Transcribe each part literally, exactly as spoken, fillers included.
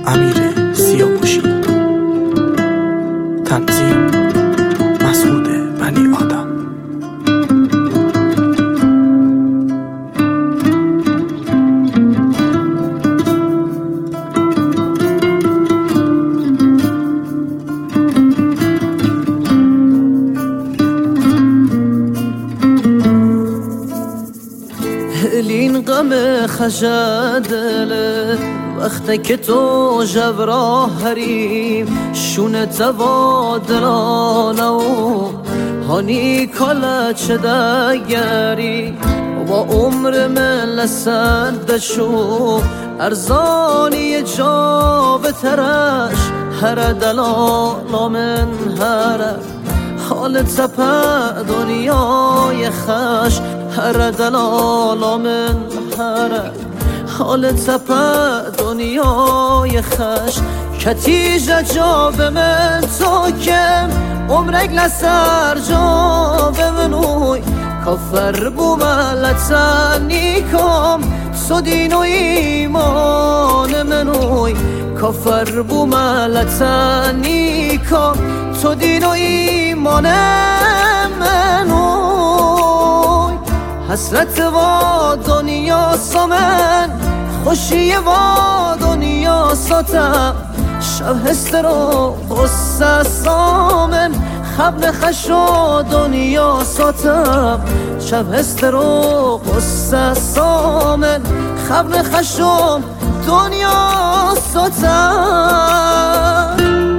امیر سیاوشی. تنظیم مسعود بنی آدم. این غم خجدله وقتی که تو جبرا حریم شونه تبادلانه و هانی کلا چه دگری و عمر من لسند شو ارزانی جا بترش هر دلالا من هر حال تپه دنیای خش هر دلالا من هر حال تپه دنیای خش کتیجه جا به من تو کم عمرک لسر جا به منوی کافر بو ملتنی کم سو دین و ایمان منوی کافر بو ملتنی کم تو دین و ایمان منوی حسرت و دنیا سامن خوشی و دنیا ساتم شب هستر و غصه سامن خب نخش و دنیا ساتم شب هستر و غصه سامن خب نخش و دنیا ساتم.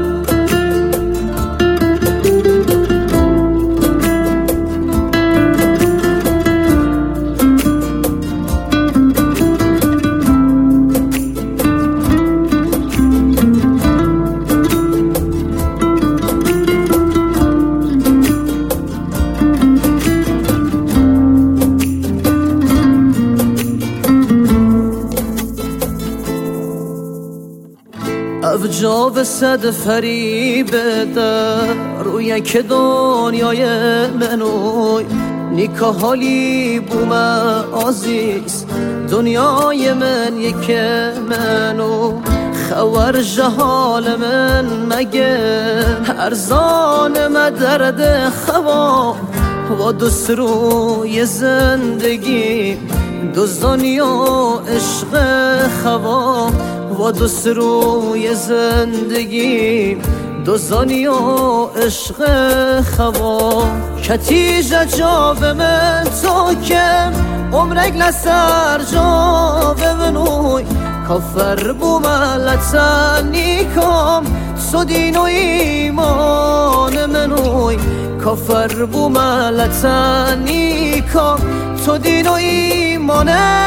افجا به صد فریب در روی که دنیای منوی نیکا حالی بوم عزیز دنیای من یک منو خور جهال من مگه ارزان مدرد خواب و دوست روی زندگی دوزانی و عشق خواب و دوست روی زندگی دوزانی و عشق خواب کتیجه جا به من تو کم عمرک لسر جا به منوی کافر بو ملتنی کم سو دین و ایمان منوی کافر بو ملتنی کم تو دین و ایمان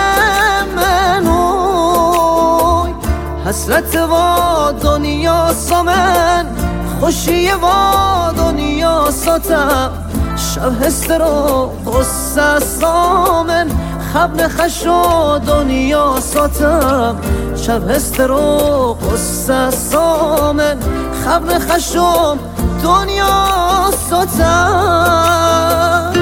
منوی حسرت و دنیا سامن خوشی و دنیا ساتم شب هستر و غصه سامن خب نخش و دنیا ساتم شب هستر و غصه سامن خب نخش و دنیا ساتم.